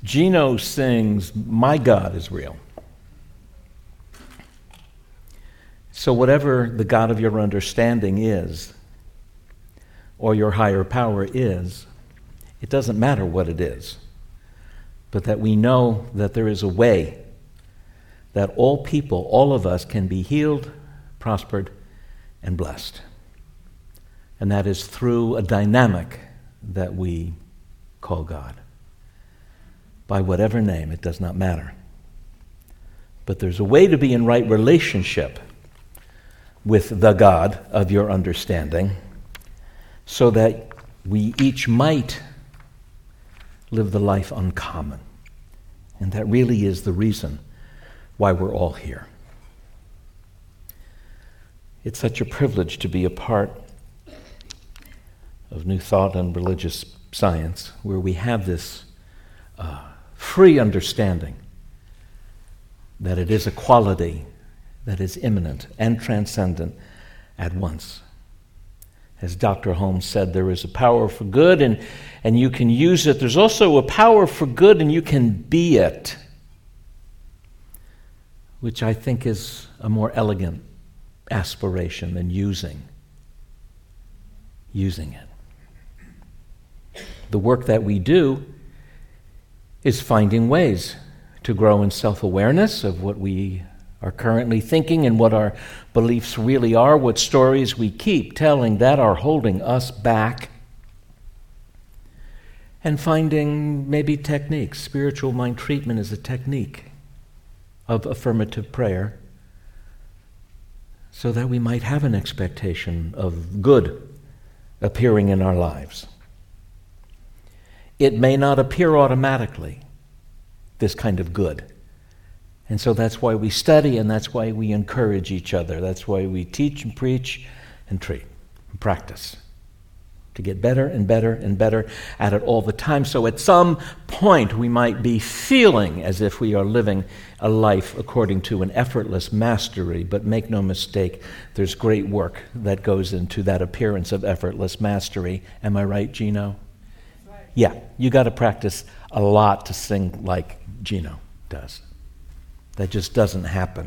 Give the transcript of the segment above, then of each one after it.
Gino sings, "My God is real." So whatever the God of your understanding is, or your higher power is, it doesn't matter what it is, but that we know that there is a way that all people, all of us, can be healed, prospered, and blessed. And that is through a dynamic that we call God. By whatever name, it does not matter. But there's a way to be in right relationship with the God of your understanding so that we each might live the life uncommon. And that really is the reason why we're all here. It's such a privilege to be a part of New Thought and Religious Science, where we have this free understanding that it is a quality that is immanent and transcendent at once. As Dr. Holmes said, there is a power for good and you can use it. There's also a power for good and you can be it, which I think is a more elegant aspiration than using it. The work that we do is finding ways to grow in self-awareness of what we are currently thinking and what our beliefs really are, what stories we keep telling that are holding us back, and finding maybe techniques. Spiritual mind treatment is a technique of affirmative prayer so that we might have an expectation of good appearing in our lives. It may not appear automatically, this kind of good. And so that's why we study and that's why we encourage each other. That's why we teach and preach and treat and practice to get better and better and better at it all the time. So at some point we might be feeling as if we are living a life according to an effortless mastery, but make no mistake, there's great work that goes into that appearance of effortless mastery. Am I right, Gino? Right. Yeah, you got to practice a lot to sing like Gino does. That just doesn't happen.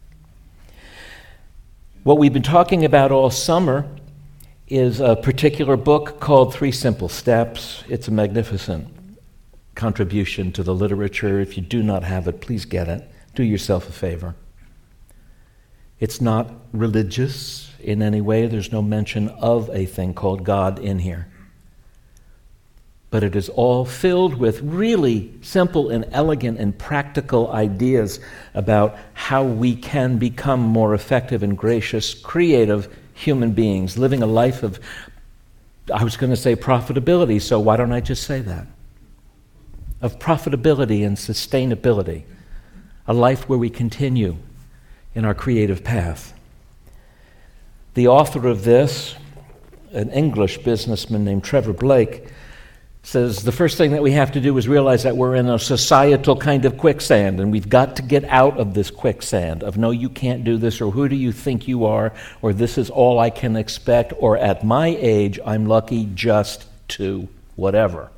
What we've been talking about all summer is a particular book called 3 Simple Steps. It's a magnificent contribution to the literature. If you do not have it, please get it. Do yourself a favor. It's not religious in any way. There's no mention of a thing called God in here. But it is all filled with really simple and elegant and practical ideas about how we can become more effective and gracious, creative human beings, living a life of, I was going to say profitability, so why don't I just say that? Of profitability and sustainability, a life where we continue in our creative path. The author of this, an English businessman named Trevor Blake, says the first thing that we have to do is realize that we're in a societal kind of quicksand, and we've got to get out of this quicksand of, no, you can't do this, or who do you think you are, or this is all I can expect, or at my age, I'm lucky just to whatever.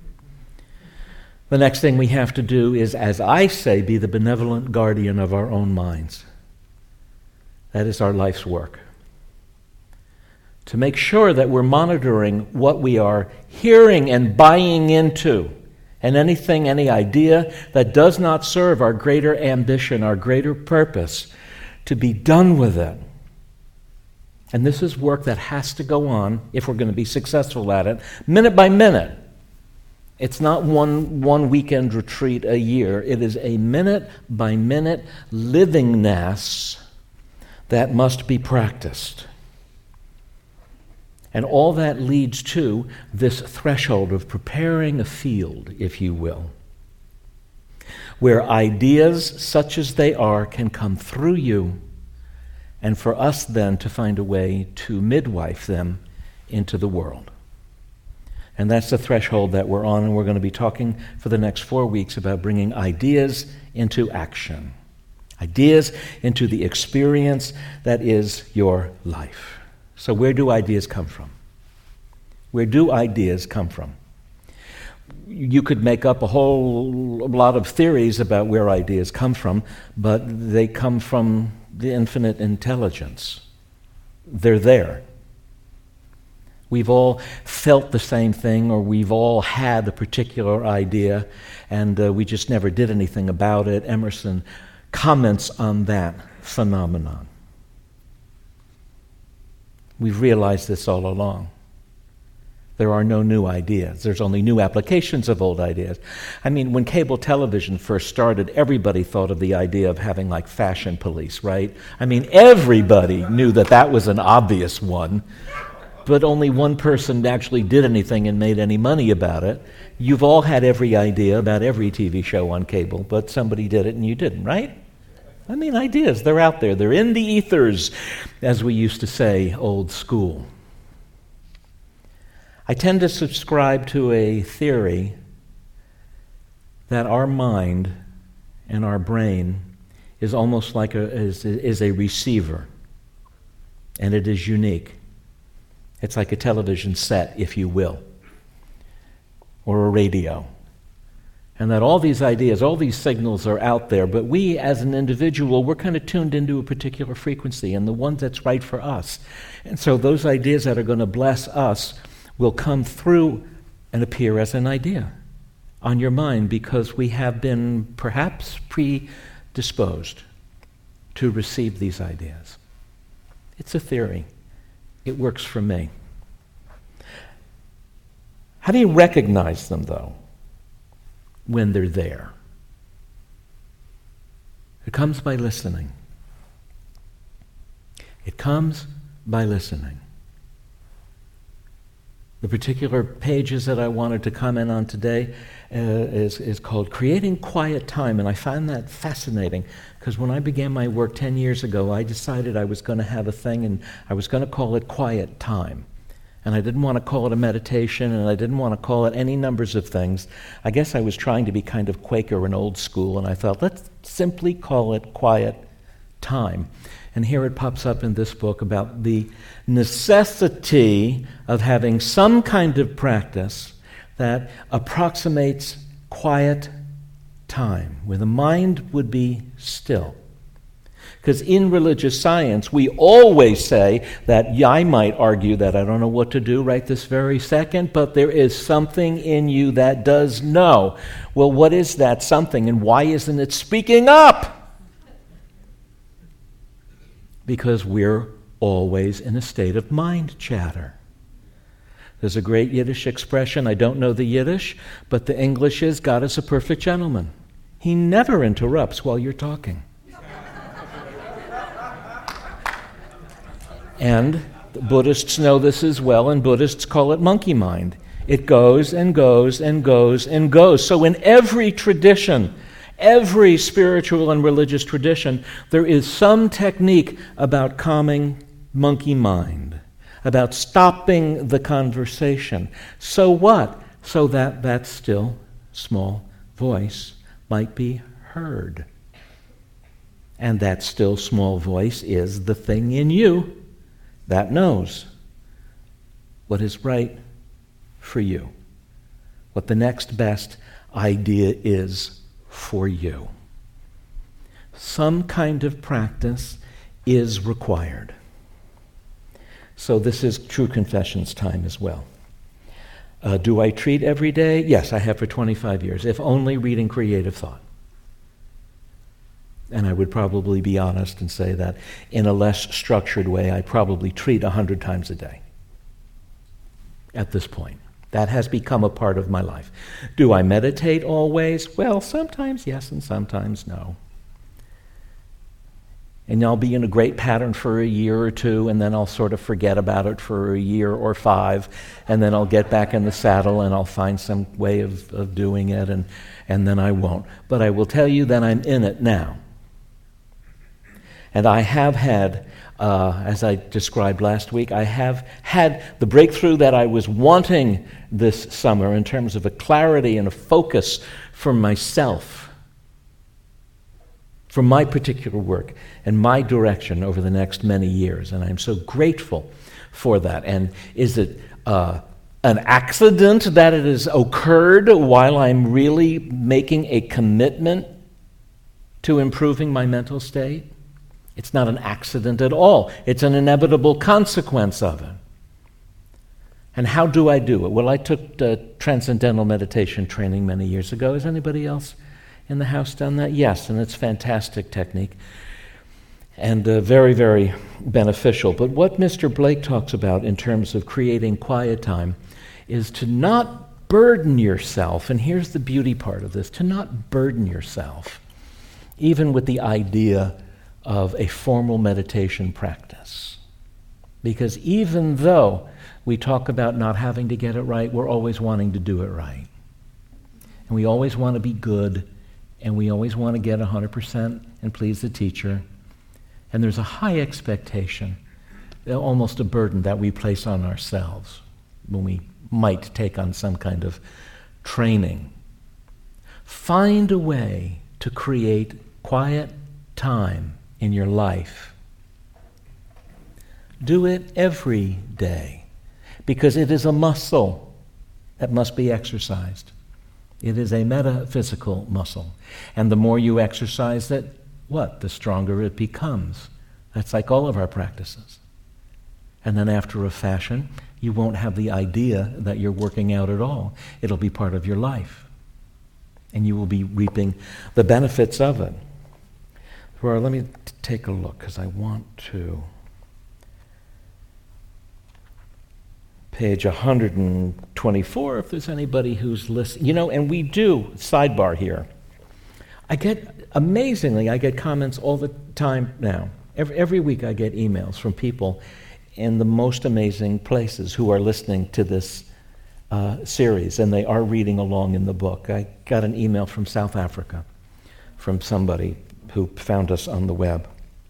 The next thing we have to do is, as I say, be the benevolent guardian of our own minds. That is our life's work. To make sure that we're monitoring what we are hearing and buying into, and any idea that does not serve our greater ambition, our greater purpose, to be done with it. And this is work that has to go on, if we're going to be successful at it, minute by minute. It's not one weekend retreat a year. It is a minute by minute livingness that must be practiced. And all that leads to this threshold of preparing a field, if you will, where ideas such as they are can come through you, and for us then to find a way to midwife them into the world. And that's the threshold that we're on, and we're going to be talking for the next 4 weeks about bringing ideas into action, ideas into the experience that is your life. So where do ideas come from? Where do ideas come from? you could make up a whole lot of theories about where ideas come from, but they come from the infinite intelligence. They're there. We've all felt the same thing, or we've all had a particular idea, and we just never did anything about it. Emerson comments on that phenomenon. We've realized this all along. There are no new ideas. There's only new applications of old ideas. I mean, when cable television first started, everybody thought of the idea of having like fashion police, right? I mean, everybody knew that that was an obvious one, but only one person actually did anything and made any money about it. You've all had every idea about every TV show on cable, but somebody did it and you didn't, right? I mean, ideas, they're out there. They're in the ethers, as we used to say, old school. I tend to subscribe to a theory that our mind and our brain is almost like is a receiver, and it is unique. It's like a television set, if you will, or a radio. And that all these ideas, all these signals are out there, but we as an individual, we're kind of tuned into a particular frequency, and the one that's right for us. And so those ideas that are going to bless us will come through and appear as an idea on your mind, because we have been perhaps predisposed to receive these ideas. It's a theory. It works for me. How do you recognize them, though, when they're there? It comes by listening. It comes by listening. The particular pages that I wanted to comment on today is called Creating Quiet Time, and I find that fascinating because when I began my work 10 years ago, I decided I was going to have a thing and I was going to call it Quiet Time. And I didn't want to call it a meditation, and I didn't want to call it any numbers of things. I guess I was trying to be kind of Quaker and old school, and I thought, let's simply call it Quiet Time. And here it pops up in this book about the necessity of having some kind of practice that approximates quiet time, where the mind would be still. Because in religious science, we always say that, I might argue that I don't know what to do right this very second, but there is something in you that does know. Well, what is that something, and why isn't it speaking up? Because we're always in a state of mind chatter. There's a great Yiddish expression, I don't know the Yiddish, but the English is, God is a perfect gentleman. He never interrupts while you're talking. And the Buddhists know this as well, and Buddhists call it monkey mind. It goes and goes and goes and goes. So in every tradition, every spiritual and religious tradition, there is some technique about calming monkey mind, about stopping the conversation. So what? So that that still, small voice might be heard. And that still, small voice is the thing in you that knows what is right for you, what the next best idea is for you. Some kind of practice is required. So this is True Confessions time as well. Do I treat every day? Yes, I have for 25 years, if only reading creative thought. And I would probably be honest and say that in a less structured way, I probably treat 100 times a day at this point. That has become a part of my life. Do I meditate always? Well, sometimes yes and sometimes no. And I'll be in a great pattern for a year or two, and then I'll sort of forget about it for a year or 5, and then I'll get back in the saddle and I'll find some way of doing it, and then I won't. But I will tell you that I'm in it now. And I have had, as I described last week, I have had the breakthrough that I was wanting this summer in terms of a clarity and a focus for myself, for my particular work and my direction over the next many years. And I'm so grateful for that. And is it an accident that it has occurred while I'm really making a commitment to improving my mental state. It's not an accident at all. It's an inevitable consequence of it. And how do I do it? Well, I took transcendental meditation training many years ago. Has anybody else in the house done that? Yes, and it's a fantastic technique and very, very beneficial. But what Mr. Blake talks about in terms of creating quiet time is to not burden yourself, and here's the beauty part of this, to not burden yourself, even with the idea of a formal meditation practice. Because even though we talk about not having to get it right, we're always wanting to do it right. And we always want to be good, and we always want to get 100% and please the teacher. And there's a high expectation, almost a burden that we place on ourselves when we might take on some kind of training. Find a way to create quiet time in your life. Do it every day, because it is a muscle that must be exercised. It is a metaphysical muscle. And the more you exercise it, the stronger it becomes. That's like all of our practices. And then after a fashion, you won't have the idea that you're working out at all. It'll be part of your life. And you will be reaping the benefits of it. Well, let me take a look, because I want to. Page 124, if there's anybody who's listening. And we do, sidebar here. I get comments all the time now. Every week I get emails from people in the most amazing places who are listening to this series, and they are reading along in the book. I got an email from South Africa from somebody who found us on the web.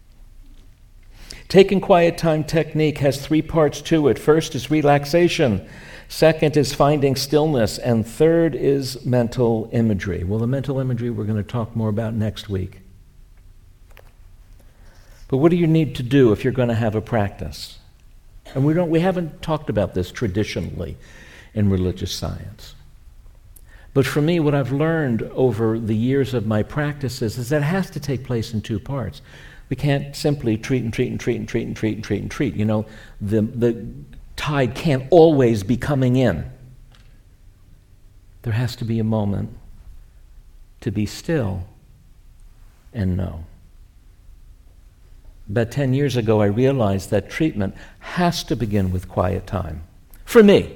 Taking quiet time technique has 3 parts to it. First is relaxation. Second is finding stillness. And third is mental imagery. Well, the mental imagery we're going to talk more about next week. But what do you need to do if you're going to have a practice? And we haven't talked about this traditionally in religious science. But for me, what I've learned over the years of my practices is that it has to take place in 2 parts. We can't simply treat. The tide can't always be coming in. There has to be a moment to be still and know. About 10 years ago, I realized that treatment has to begin with quiet time. For me,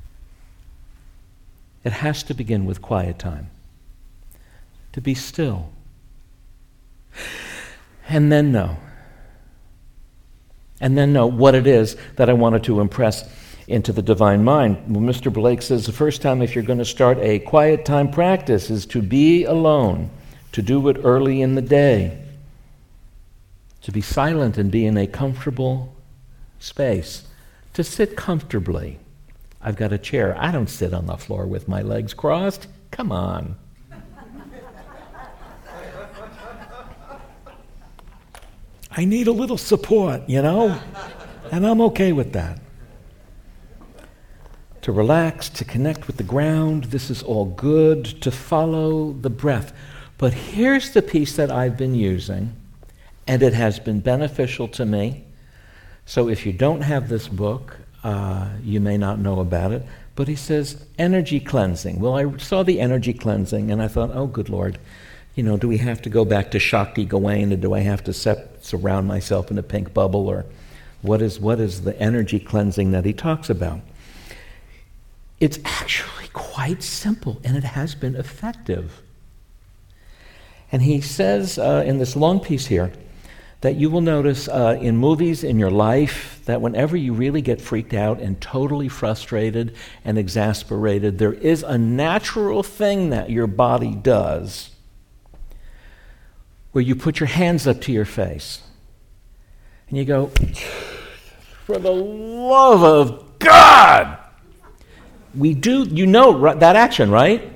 it has to begin with quiet time. To be still. And then know. And then know what it is that I wanted to impress into the divine mind. Well, Mr. Blake says the first time if you're going to start a quiet time practice is to be alone, to do it early in the day, to be silent and be in a comfortable space, to sit comfortably. I've got a chair. I don't sit on the floor with my legs crossed. Come on. I need a little support, and I'm okay with that. To relax, to connect with the ground, this is all good, to follow the breath. But here's the piece that I've been using, and it has been beneficial to me. So if you don't have this book, you may not know about it, but he says energy cleansing. Well, I saw the energy cleansing, and I thought, oh, good Lord, do we have to go back to Shakti Gawain, or do I have to surround myself in a pink bubble, or what is the energy cleansing that he talks about? It's actually quite simple, and it has been effective. And he says in this long piece here that you will notice in movies in your life that whenever you really get freaked out and totally frustrated and exasperated, there is a natural thing that your body does where you put your hands up to your face and you go, for the love of God! We do, that action, right?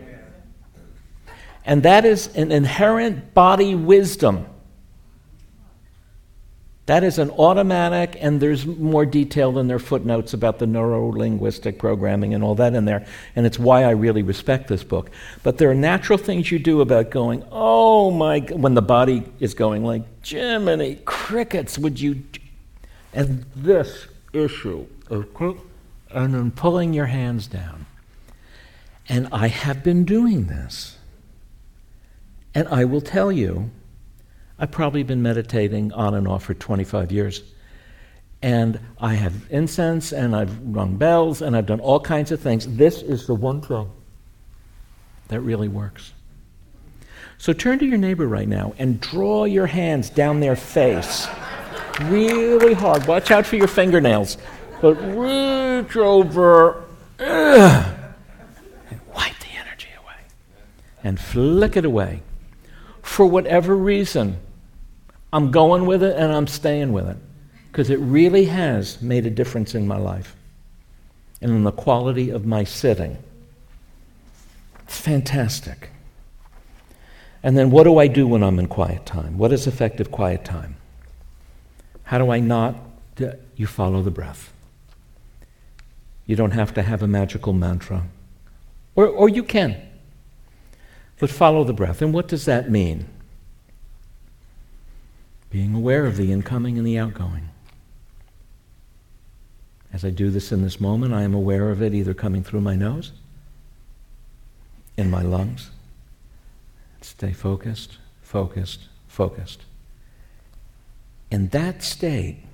And that is an inherent body wisdom. That is an automatic, and there's more detail in their footnotes about the neuro-linguistic programming and all that in there, and it's why I really respect this book. But there are natural things you do about going, oh my, when the body is going like, Jiminy crickets, would you... And this issue of, and then pulling your hands down. And I have been doing this. And I will tell you, I've probably been meditating on and off for 25 years. And I have incense, and I've rung bells, and I've done all kinds of things. This is the one thing that really works. So turn to your neighbor right now and draw your hands down their face really hard. Watch out for your fingernails. But reach over and wipe the energy away and flick it away. For whatever reason, I'm going with it and I'm staying with it because it really has made a difference in my life and in the quality of my sitting. It's fantastic. And then what do I do when I'm in quiet time? What is effective quiet time? How do I not? You follow the breath. You don't have to have a magical mantra. Or you can. But follow the breath. And what does that mean? Being aware of the incoming and the outgoing. As I do this in this moment, I am aware of it either coming through my nose, in my lungs. Stay focused, focused, focused. In that state,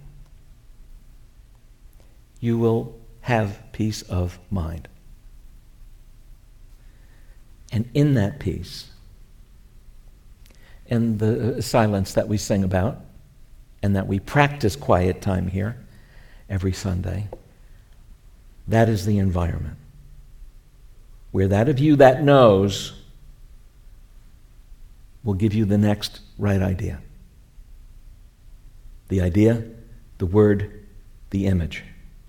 you will have peace of mind. And in that peace, in the silence that we sing about, and that we practice quiet time here every Sunday, that is the environment where that of you that knows will give you the next right idea. The idea, the word, the image.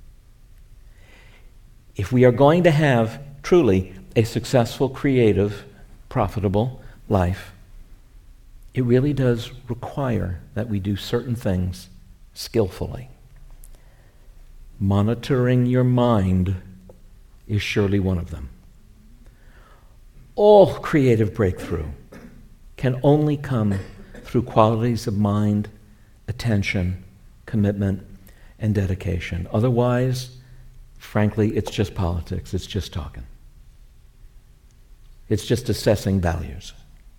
If we are going to have truly a successful, creative, profitable life, it really does require that we do certain things skillfully. Monitoring your mind is surely one of them. All creative breakthrough can only come through qualities of mind, attention, commitment, and dedication. Otherwise, frankly, it's just politics. It's just talking. It's just assessing values.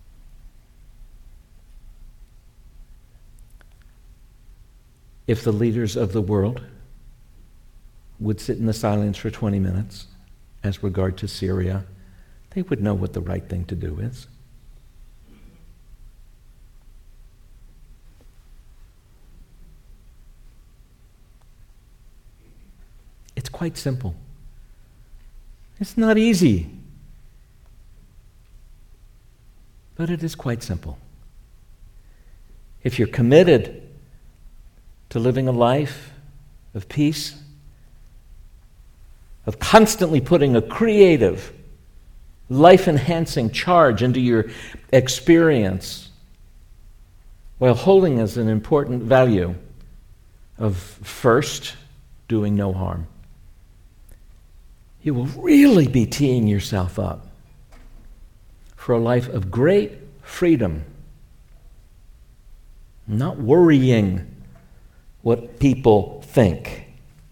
If the leaders of the world would sit in the silence for 20 minutes as regard to Syria, they would know what the right thing to do is. It's quite simple. It's not easy, but it is quite simple. If you're committed to living a life of peace, of constantly putting a creative, life-enhancing charge into your experience, while holding as an important value of first, doing no harm, you will really be teeing yourself up for a life of great freedom, not worrying what people think.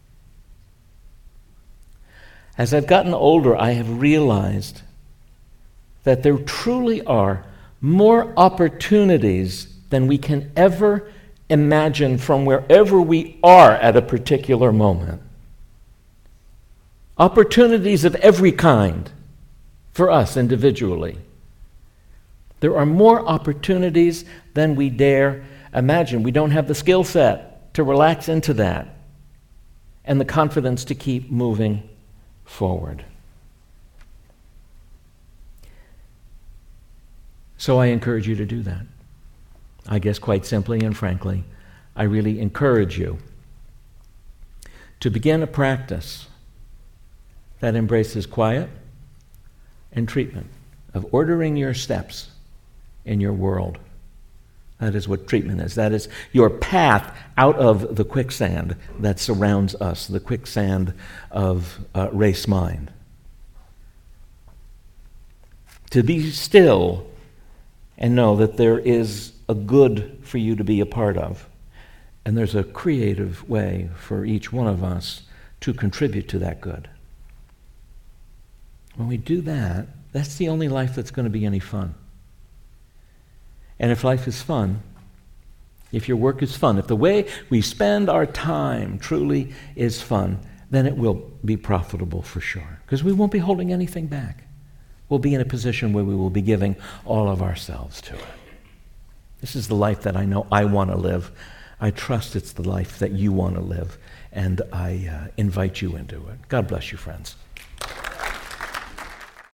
As I've gotten older, I have realized that there truly are more opportunities than we can ever imagine from wherever we are at a particular moment. Opportunities of every kind for us individually. There are more opportunities than we dare imagine. We don't have the skill set to relax into that and the confidence to keep moving forward. So I encourage you to do that. I guess quite simply and frankly, I really encourage you to begin a practice that embraces quiet and treatment, of ordering your steps in your world That is what treatment is. That is your path out of the quicksand that surrounds us, the quicksand of race mind. To be still and know that there is a good for you to be a part of. And there's a creative way for each one of us to contribute to that good. When we do that, that's the only life that's going to be any fun. And if life is fun, if your work is fun, if the way we spend our time truly is fun, then it will be profitable for sure. Because we won't be holding anything back. We'll be in a position where we will be giving all of ourselves to it. This is the life that I know I want to live. I trust it's the life that you want to live, and I invite you into it. God bless you, friends.